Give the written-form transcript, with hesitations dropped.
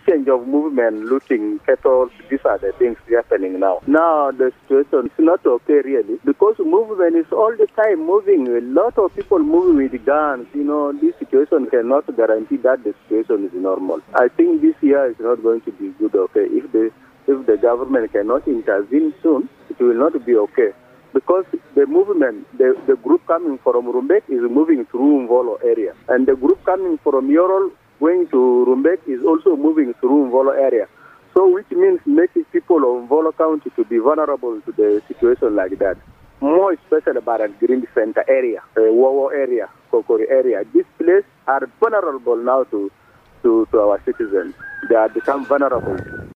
exchange of movement, looting, cattle, these are the things happening now. Now the situation is not okay really, because movement is all the time moving. A lot of people moving with guns. This situation cannot guarantee that the situation is normal. I think this year is not going to be good, okay? If the government cannot intervene soon, it will not be okay. Because the movement, the group coming from Rumbek is moving through Mvolo area. And the group coming from Yorol going to Rumbek is also moving through Mvolo area. So which means making people of Mvolo County to be vulnerable to the situation like that. More especially about the Green Center area, Wawo area, Kokori area. These places are vulnerable now to our citizens. They have become vulnerable.